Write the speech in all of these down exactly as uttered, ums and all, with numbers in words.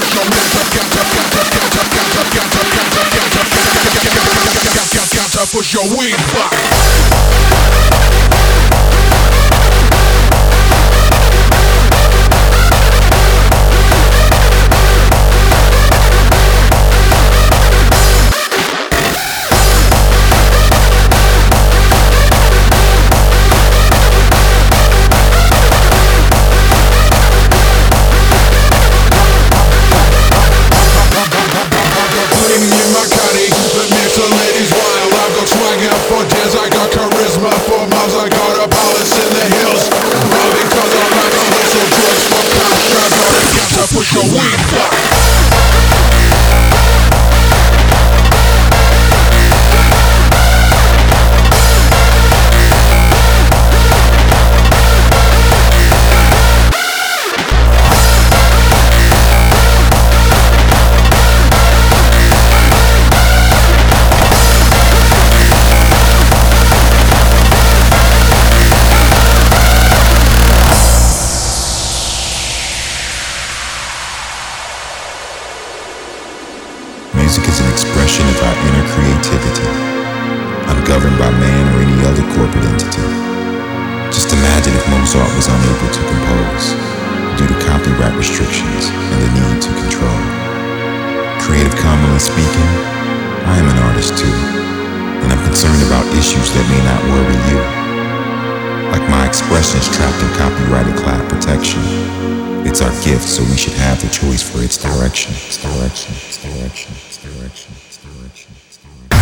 Push your wings back. Push your wings back. Music is an expression of our inner creativity, ungoverned by man or any other corporate entity. Just imagine if Mozart was unable to compose due to copyright restrictions and the need to control. Creative commonly speaking, I am an artist too, and I'm concerned about issues that may not worry you. Like my expressions trapped in copyrighted cloud protection. It's our gift, so we should have the choice for its direction. Its direction, its direction, its direction, its direction, its direction.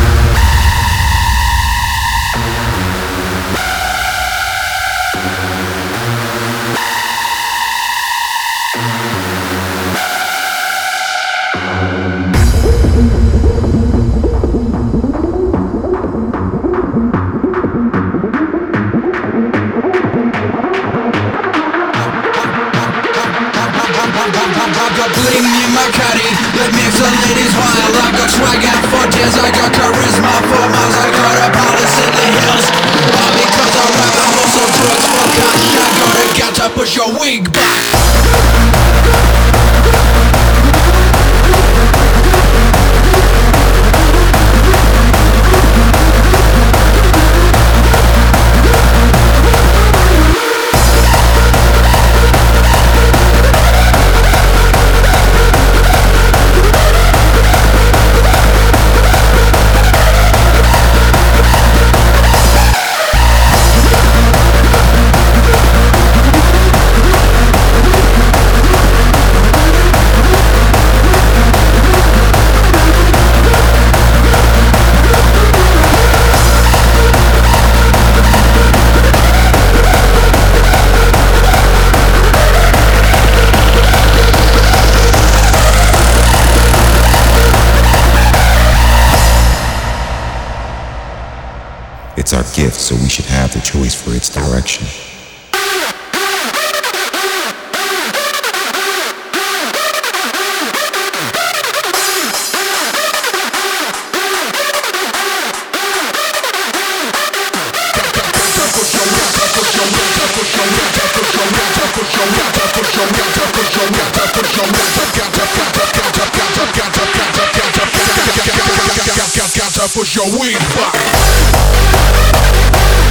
Bling in my caddy that makes the ladies wild. I got swag and for days, I got charisma for miles. I got a palace in the hills. All because I rap and hustle drugs for cash. I gotta get to push your wig back. It's our gift, so we should have the choice for its direction. Push your wings back.